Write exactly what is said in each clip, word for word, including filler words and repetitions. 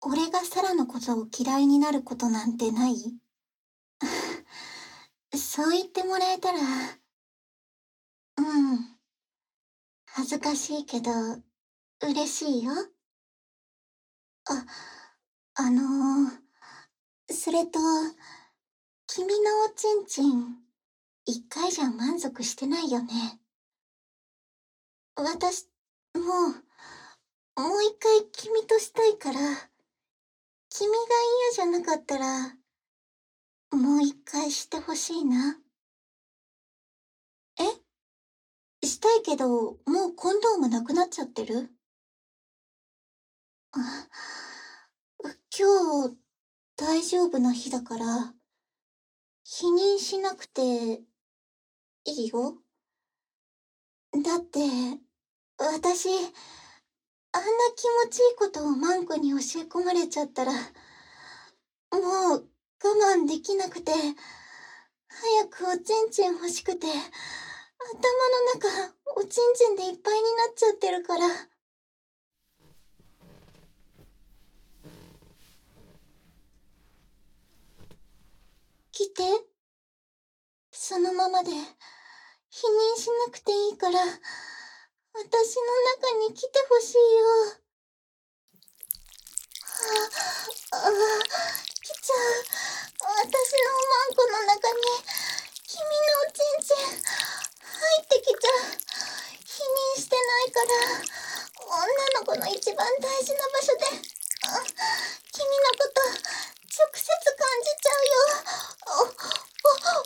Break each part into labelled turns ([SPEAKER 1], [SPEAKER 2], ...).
[SPEAKER 1] 俺がサラのことを嫌いになることなんてない？そう言ってもらえたら、うん。恥ずかしいけど、嬉しいよ。あ、あのー、それと、君のおちんちん、一回じゃ満足してないよね。私、もう、もう一回君としたいから、君が嫌じゃなかったら、もう一回してほしいな。えしたいけど、もうコンドームなくなっちゃってる？あ、今日、大丈夫な日だから、否認しなくていいよ。だって、私、あんな気持ちいいことをマンコに教え込まれちゃったら、もう我慢できなくて、早くおちんちん欲しくて、頭の中おちんちんでいっぱいになっちゃってるから。来て。そのままで、否認しなくていいから、私の中に来てほしいよ。あ、あ、来ちゃう。私のおまんこの中に、君のおちんちん、入ってきちゃう。否認してないから、女の子の一番大事な場所で、あ、君のこと、直接感じちゃうよ。お、お、お、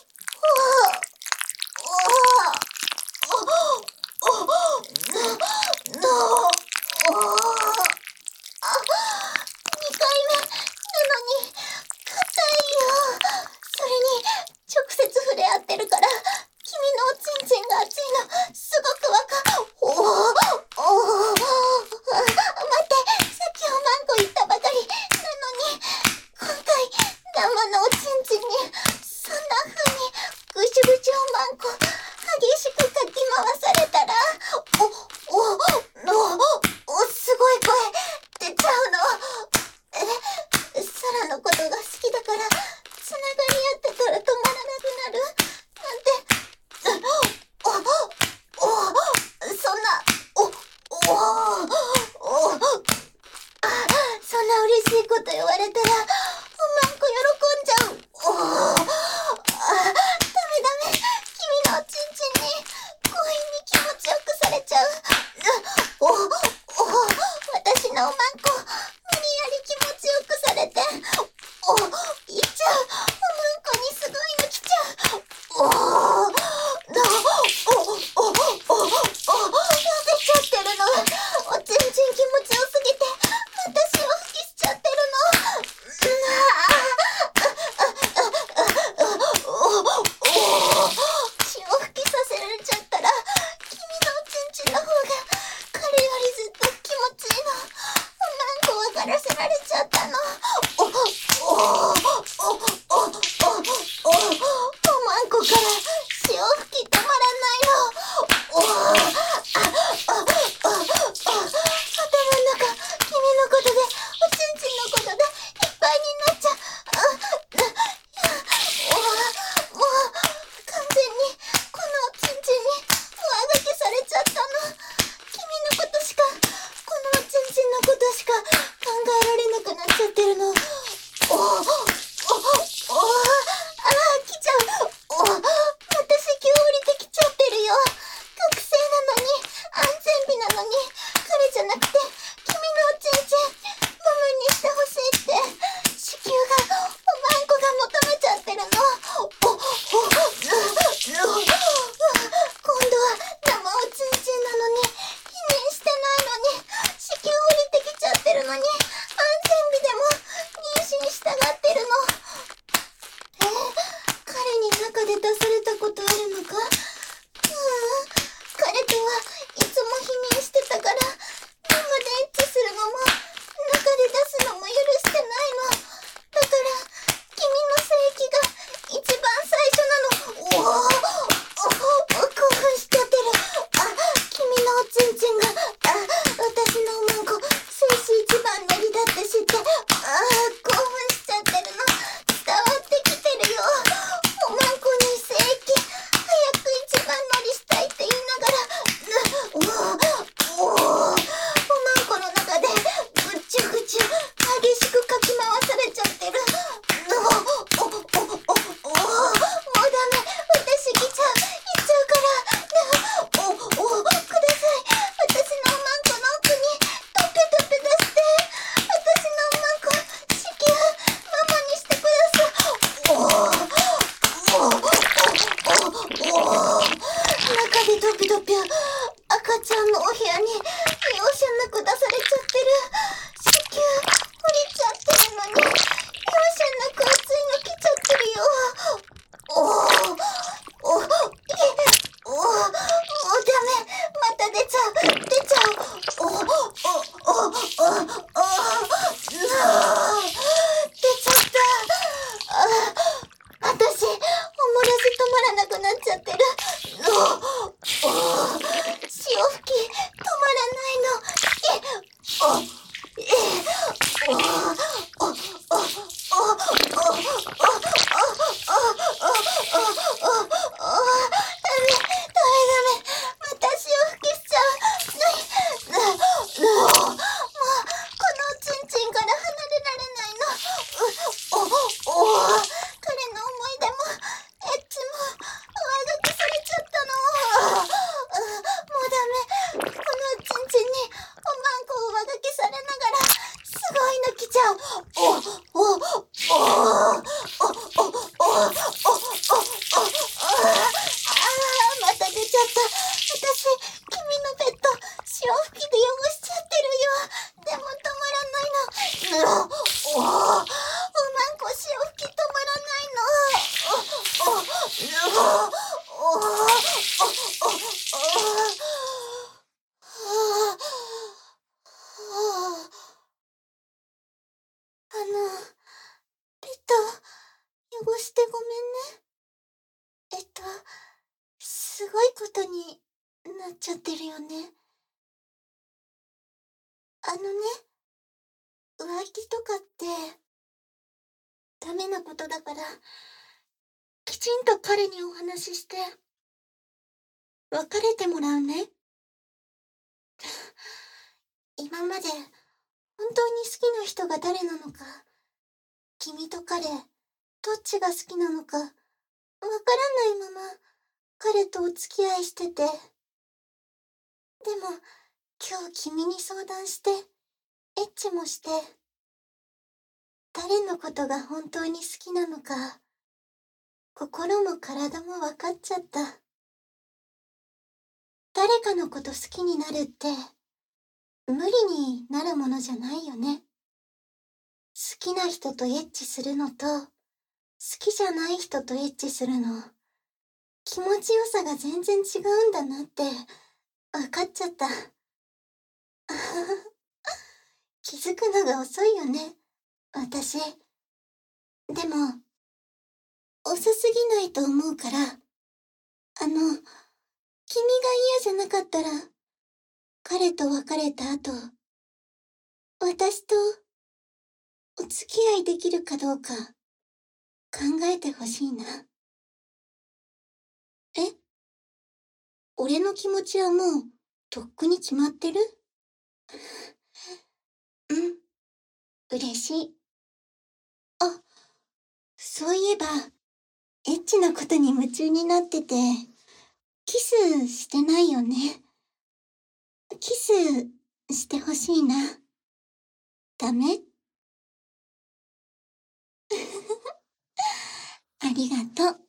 [SPEAKER 1] のに、安全日でも妊娠したがってるの。 汚してごめんね。えっと、すごいことになっちゃってるよね。あのね、浮気とかってダメなことだから、きちんと彼にお話しして、別れてもらうね。今まで本当に好きな人が誰なのか、君と彼、どっちが好きなのか、わからないまま彼とお付き合いしてて。でも、今日君に相談して、エッチもして、誰のことが本当に好きなのか、心も体も分かっちゃった。誰かのこと好きになるって、無理になるものじゃないよね。好きな人とエッチするのと、好きじゃない人とエッチするの、気持ちよさが全然違うんだなって、分かっちゃった。気づくのが遅いよね、私。でも、遅すぎないと思うから、あの、君が嫌じゃなかったら、彼と別れた後、私とお付き合いできるかどうか考えてほしいな。え？俺の気持ちはもうとっくに決まってる？うん、嬉しい。あ、そういえば、エッチなことに夢中になってて、キスしてないよね。キスしてほしいな。ダメ？ありがとう。